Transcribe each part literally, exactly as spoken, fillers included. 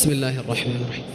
بسم الله الرحمن الرحيم.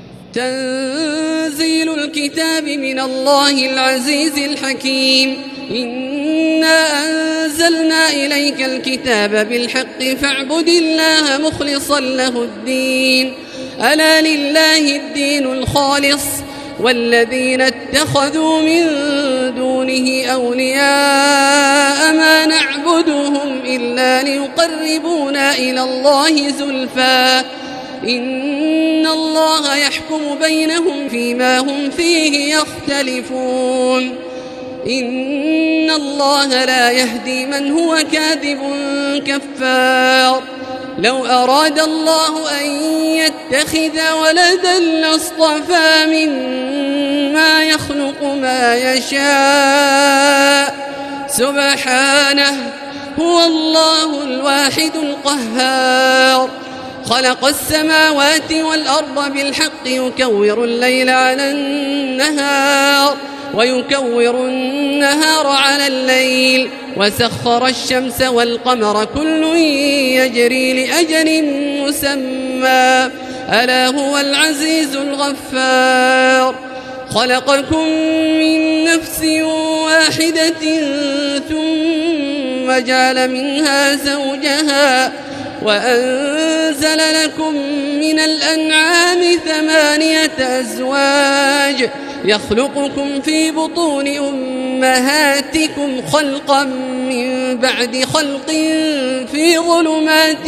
تنزيل الكتاب من الله العزيز الحكيم. إنا أنزلنا إليك الكتاب بالحق فاعبد الله مخلصا له الدين. ألا لله الدين الخالص والذين اتخذوا من دونه أولياء ما نعبدهم إلا ليقربونا إلى الله زلفى إن الله يحكم بينهم فيما هم فيه يختلفون. إن الله لا يهدي من هو كاذب كفار. لو أراد الله أن يتخذ ولدا لاصطفى مما يخلق ما يشاء سبحانه هو الله الواحد القهار. خلق السماوات والأرض بالحق يكور الليل على النهار ويكور النهار على الليل وسخر الشمس والقمر كل يجري لأجل مسمى ألا هو العزيز الغفار. خلقكم من نفس واحدة ثم جعل منها زوجها وأنزل لكم من الأنعام ثمانية أزواج يخلقكم في بطون أمهاتكم خلقا من بعد خلق في ظلمات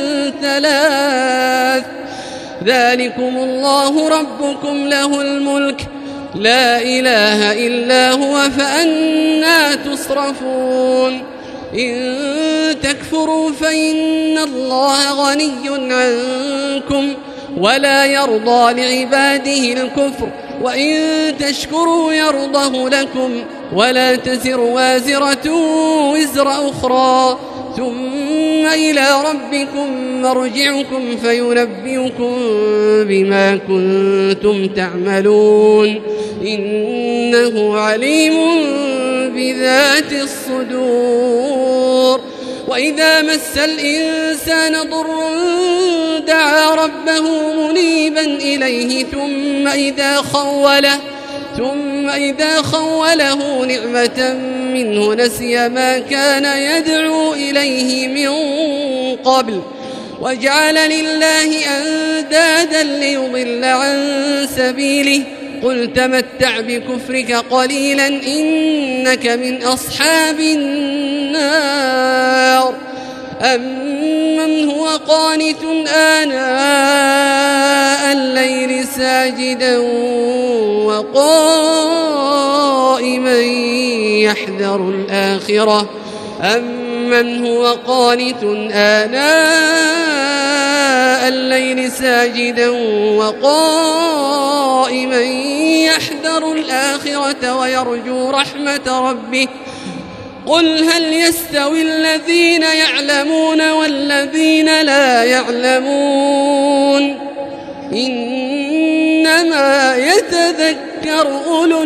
ثلاث ذلكم الله ربكم له الملك لا إله إلا هو فأنى تصرفون. إن تكفروا فإن الله غني عنكم ولا يرضى لعباده الكفر وإن تشكروا يرضه لكم ولا تزر وازرة وزر أخرى ثم إلى ربكم مرجعكم فينبئكم بما كنتم تعملون إنه عليم بذات الصدور. وإذا مس الإنسان ضر دعا ربه منيبا إليه ثم إذا خوله ثم إذا خوله نعمة منه نسي ما كان يدعو إليه من قبل وجعل لله أندادا ليضل عن سبيله قل تمتع بكفرك قليلا إنك من أصحاب النار. أمن هو قانت آناء الليل ساجدا وقائما يحذر الآخرة أمن هو قانت آناء الليل ساجدا وقائما يحذر الآخرة ويرجو رحمة ربه قل هل يستوي الذين يعلمون والذين لا يعلمون إنما يتذكر أولو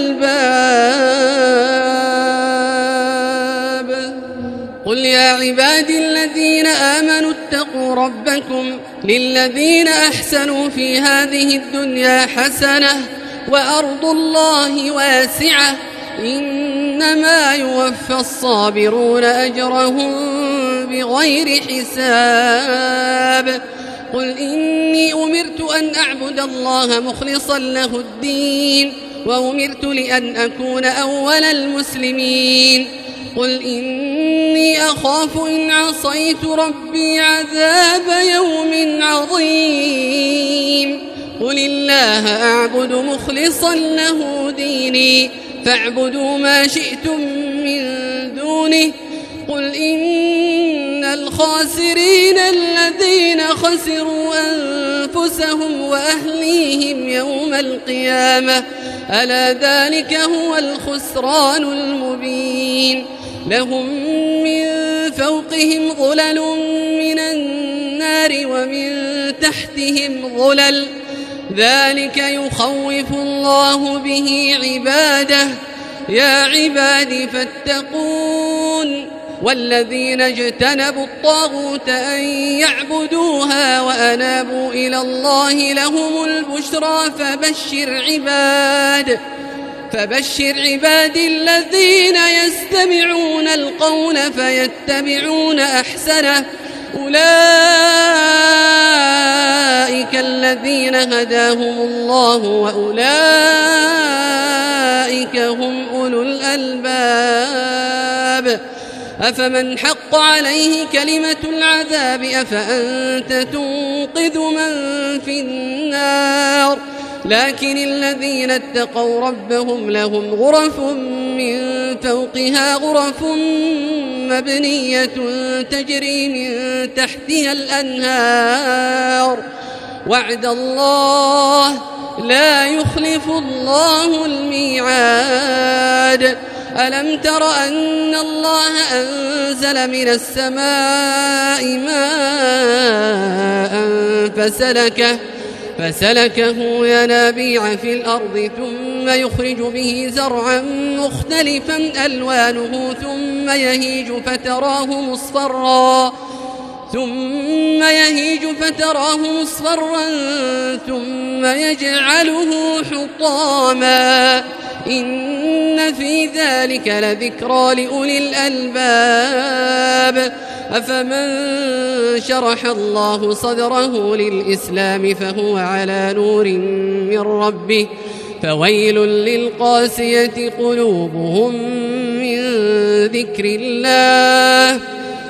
الألباب. قل يا عبادي الذين آمنوا اتقوا ربكم للذين أحسنوا في هذه الدنيا حسنة وأرض الله واسعة إنما يوفى الصابرون أجرهم بغير حساب. قل إني أمرت أن أعبد الله مخلصا له الدين وأمرت لأن أكون أول المسلمين. قل إني أخاف إن عصيت ربي عذاب يوم عظيم. قل الله أعبد مخلصا له ديني فاعبدوا ما شئتم من دونه. قل إن الخاسرين الذين خسروا أنفسهم وأهليهم يوم القيامة ألا ذلك هو الخسران المبين. لهم من فوقهم ظلل من النار ومن تحتهم ظلل ذلك يخوف الله به عباده يا عباد فاتقون والذين اجتنبوا الطاغوت أن يعبدوها وأنابوا إلى الله لهم البشرى فبشر عباد فبشر عباد الذين يستمعون القول فيتبعون أحسنه أولئك الذين هداهم الله وأولئك هم أولو الألباب أفمن حق عليه كلمة العذاب أفأنت تنقذ من في النار لكن الذين اتقوا ربهم لهم غرف من فوقها غرف مبنية تجري من تحتها الأنهار وعد الله لا يخلف الله الميعاد ألم تر أن الله أنزل من السماء ماء فسلكه فسلكه ينابيع في الأرض ثم يخرج به زرعا مختلفا ألوانه ثم يهيج فتراه مصفرا ثم يهيج فتراه مصفرا ثم يجعله حطاما إن في ذلك لذكرى لأولي الألباب أفمن شرح الله صدره للإسلام فهو على نور من ربه فويل للقاسية قلوبهم من ذكر الله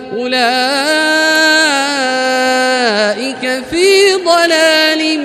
أولئك في ضلال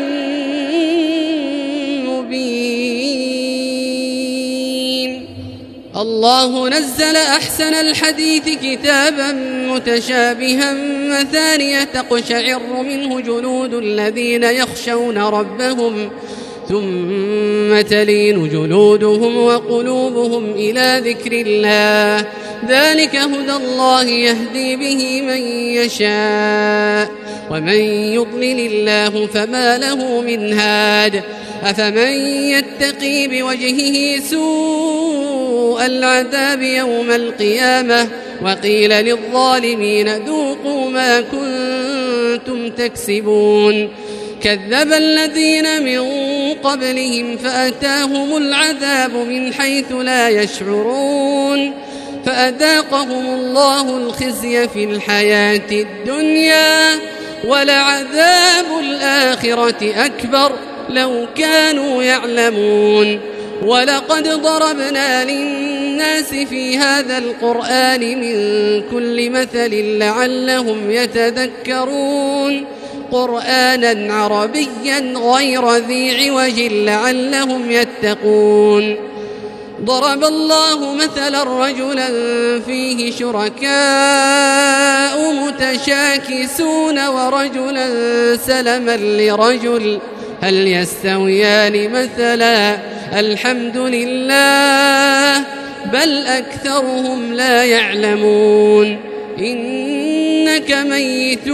مبين. الله نزل أحسن الحديث كتابا متشابها مثانية تقشعر منه جلود الذين يخشون ربهم ثم تلين جلودهم وقلوبهم إلى ذكر الله ذلك هدى الله يهدي به من يشاء ومن يضلل الله فما له من هاد أفمن يتقي بوجهه سوء العذاب يوم القيامة وقيل للظالمين ذوقوا ما كنتم تكسبون كذب الذين من قبلهم فأتاهم العذاب من حيث لا يشعرون فأذاقهم الله الخزي في الحياة الدنيا ولعذاب الآخرة أكبر لو كانوا يعلمون ولقد ضربنا للناس في هذا القرآن من كل مثل لعلهم يتذكرون قرآنا عربيا غير ذي عوج لعلهم يتقون ضرب الله مثلا رجلا فيه شركاء متشاكسون ورجلا سلما لرجل هل يستويان مثلا الحمد لله بل أكثرهم لا يعلمون إنك ميت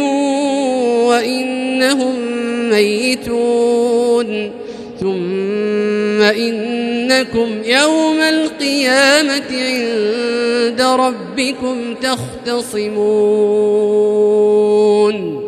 وإنهم ميتون ثم إنكم يوم القيامة عند ربكم تختصمون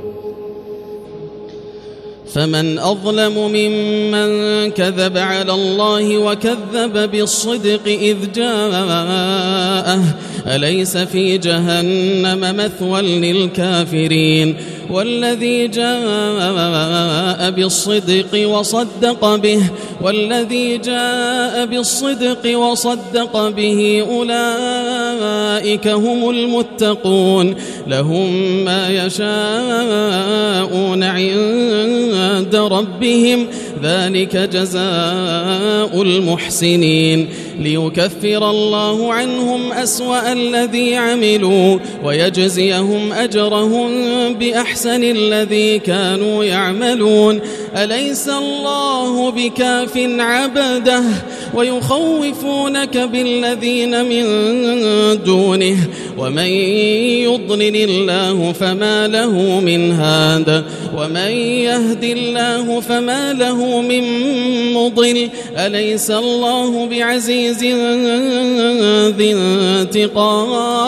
فمن أظلم ممن كذب على الله وكذب بالصدق إذ جاءه أليس في جهنم مثوى للكافرين والذي جاء بالصدق وصدق به والذي جاء بالصدق وصدق به أولئك هم المتقون لهم ما يشاءون عند ربهم ذلك جزاء المحسنين ليكفر الله عنهم أسوأ الذي عملوا ويجزيهم أجرهم بأحسن الذي كانوا يعملون أليس الله بكاف عبده ويخوفونك بالذين من دونه ومن يضلل الله فما له من هاد ومن يهد الله فما له من مضل أليس الله بعزيز ذي انتقام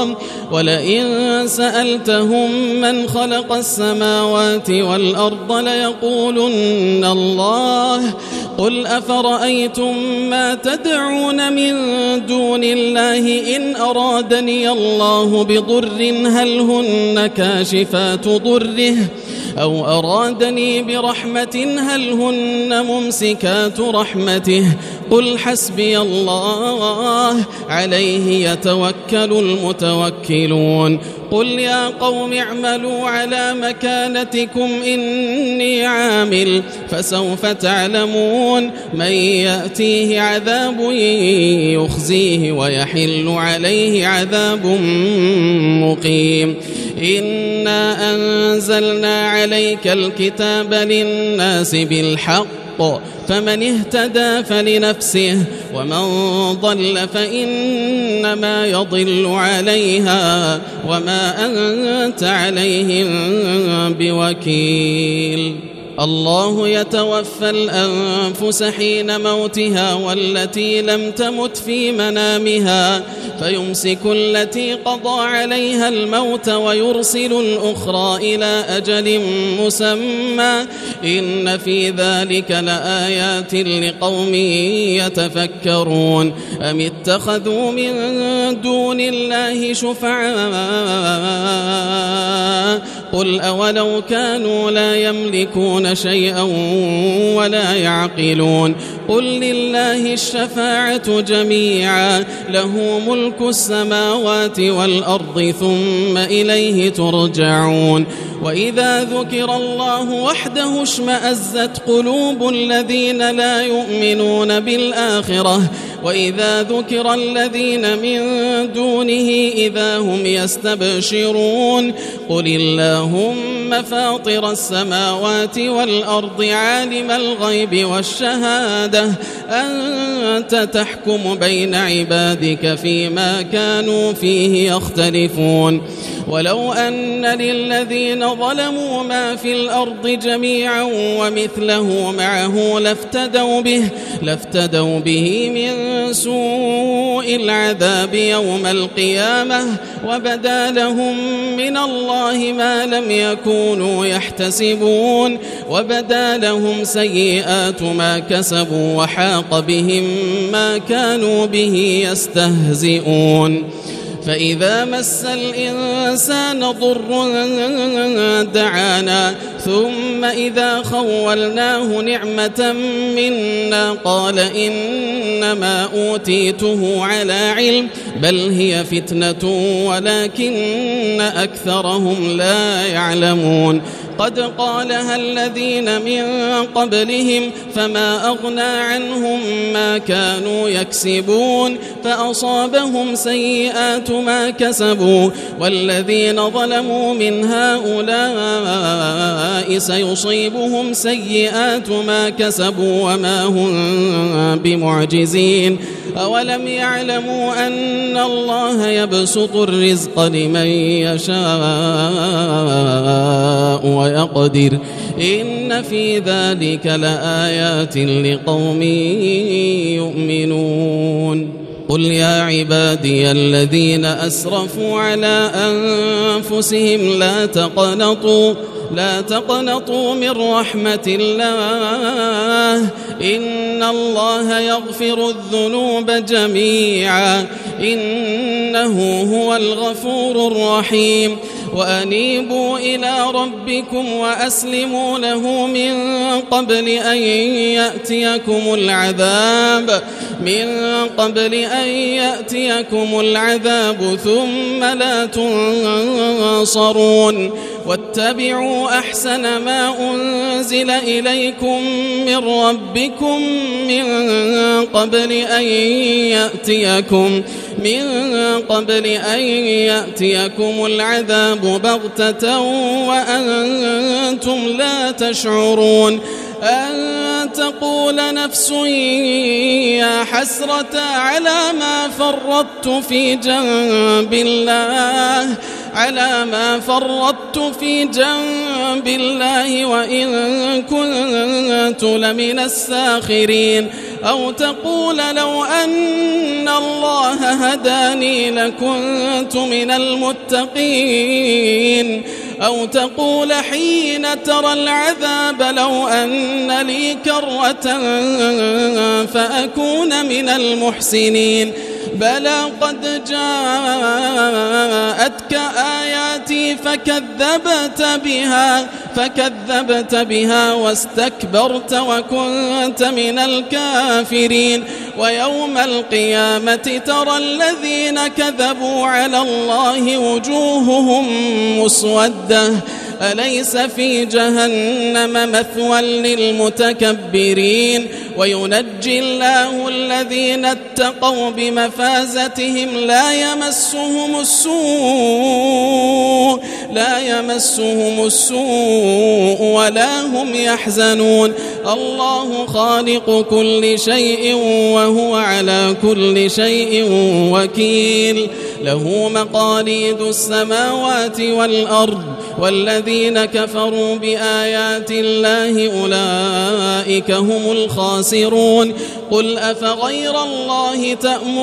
ولئن سألتهم من خلق السماوات والأرض ليقولن الله قل أفرأيتم ما تدعون من دون الله إن أرادني الله بضر هل هن كاشفات ضره أو أرادني برحمة هل هن ممسكات رحمته قل حسبي الله عليه يتوكل المتوكلون قل يا قوم اعملوا على مكانتكم إني عامل فسوف تعلمون من يأتيه عذاب يخزيه ويحل عليه عذاب مقيم إنا أنزلنا عليك الكتاب للناس بالحق فمن اهتدى فلنفسه ومن ضل فإنما يضل عليها وما أنت عليهم بوكيل الله يتوفى الأنفس حين موتها والتي لم تمت في منامها فيمسك التي قضى عليها الموت ويرسل الأخرى إلى أجل مسمى إن في ذلك لآيات لقوم يتفكرون أم اتخذوا من دون الله شفعاء قل أولو كانوا لا يملكون شيئا ولا يعقلون قل لله الشفاعة جميعا له ملك السماوات والأرض ثم إليه ترجعون وإذا ذكر الله وحده اشمأزت قلوب الذين لا يؤمنون بالآخرة وإذا ذكر الذين من دونه إذا هم يستبشرون قل اللهم فاطر السماوات والأرض عالم الغيب والشهادة أنت تحكم بين عبادك فيما كانوا فيه يختلفون ولو أن للذين ظلموا ما في الأرض جميعا ومثله معه لافتدوا به لافتدوا به من سوء العذاب يوم القيامة وبدا لهم من الله ما لم يكونوا يحتسبون وبدا لهم سيئات ما كسبوا وحاق بهم ما كانوا به يستهزئون فإذا مس الإنسان ضر دعانا ثم إذا خولناه نعمة منا قال إنما أوتيته على علم بل هي فتنة ولكن أكثرهم لا يعلمون قد قالها الذين من قبلهم فما أغنى عنهم ما كانوا يكسبون فأصابهم سيئات ما كسبوا والذين ظلموا من هؤلاء سيصيبهم سيئات ما كسبوا وما هم بمعجزين أولم يعلموا أن الله يبسط الرزق لمن يشاء ويقدر إن في ذلك لآيات لقوم يؤمنون قل يا عبادي الذين أسرفوا على أنفسهم لا تقنطوا لا تقنطوا من رحمة الله إن الله يغفر الذنوب جميعا إنه هو الغفور الرحيم وأنيبوا إلى ربكم وأسلموا له من قبل أن يأتيكم العذاب من قبل أن يأتيكم العذاب ثم لا تنصرون واتبعوا أحسن ما أنزل إليكم من ربكم من قبل أن يأتيكم من قبل أن يأتيكم العذاب بغتة وأنتم لا تشعرون أن تقول نفس يا حسرة على ما فرطت في جنب الله على ما فرطت في جنب الله وإن كنت لمن الساخرين أو تقول لو أن الله هداني لكنت من المتقين للمتقين أو تقول حين ترى العذاب لو أن لي كرة فأكون من المحسنين بلى قد جاءتك آياتي فكذبت بها فكذبت بها واستكبرت وكنت من الكافرين ويوم القيامة ترى الذين كذبوا على الله وجوههم مسودة أليس في جهنم مثوى للمتكبرين وينجي الله الذين اتقوا بمفازتهم لا يمسهم السوء لا يمسهم السوء ولا هم يحزنون الله خالق كل شيء وهو على كل شيء وكيل له مقاليد السماوات والأرض والذين كفروا بآيات الله أولئك هم الخاسرون قل أفغير الله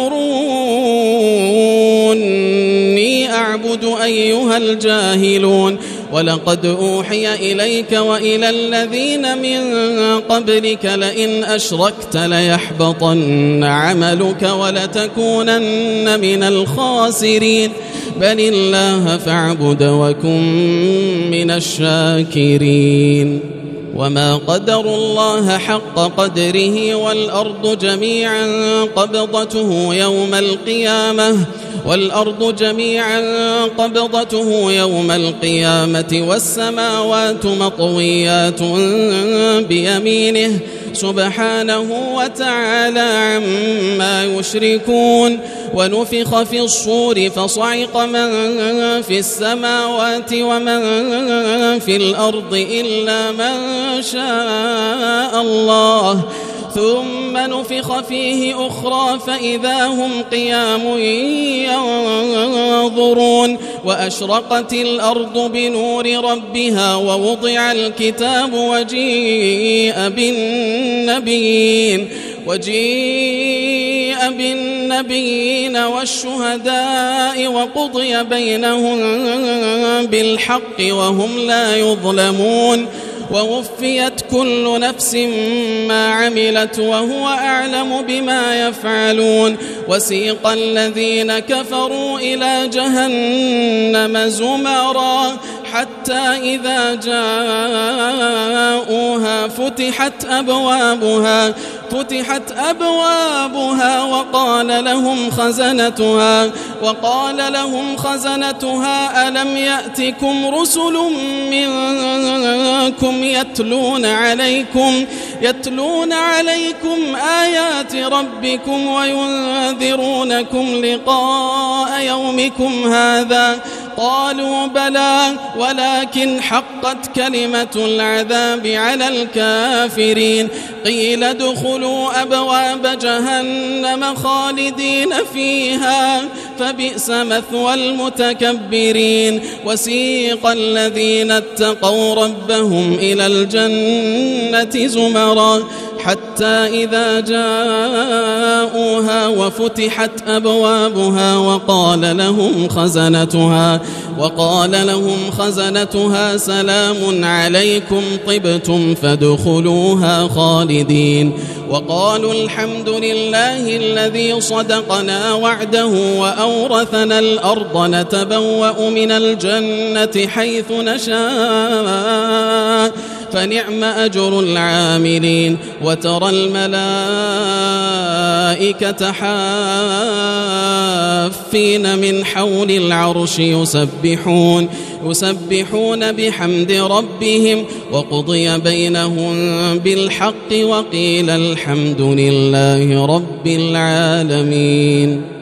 تأمروني أعبد أيها الجاهلون ولقد أوحي إليك وإلى الذين من قبلك لئن أشركت ليحبطن عملك ولتكونن من الخاسرين بل الله فاعبد وكن من الشاكرين وما قدروا الله حق قدره والأرض جميعا قبضته يوم القيامة والأرض جميعا قبضته يوم القيامة والسماوات مطويات بيمينه سبحانه وتعالى عما يشركون ونفخ في الصور فصعق من في السماوات ومن في الأرض إلا من شاء الله ثم نفخ فيه أخرى فإذا هم قيام ينظرون وأشرقت الأرض بنور ربها ووضع الكتاب وجيء بالنبيين وجيء بالنبيين والشهداء وقضي بينهم بالحق وهم لا يظلمون ووفيت كل نفس ما عملت وهو أعلم بما يفعلون وسيق الذين كفروا إلى جهنم زمرا حتى إذا جاءوها فتحت أبوابها فتحت أبوابها وقال لهم خزنتها وقال لهم خزنتها ألم يأتكم رسل منكم يتلون عليكم يتلون عليكم آيات ربكم وينذرونكم لقاء يومكم هذا قالوا بلى ولكن حقت كلمة العذاب على الكافرين قيل ادخلوا أبواب جهنم خالدين فيها فبئس مثوى المتكبرين وسيق الذين اتقوا ربهم إلى الجنة زمرا حتى إذا جاءوها وفتحت أبوابها وقال لهم خزنتها وقال لهم خزنتها سلام عليكم طبتم فادخلوها خالدين وقالوا الحمد لله الذي صدقنا وعده وأورثنا الأرض نتبوأ من الجنة حيث نشاء فنعم أجر العاملين وترى الملائكة حافين من حول العرش يسبحون يسبحون بحمد ربهم وقضي بينهم بالحق وقيل الحمد لله رب العالمين.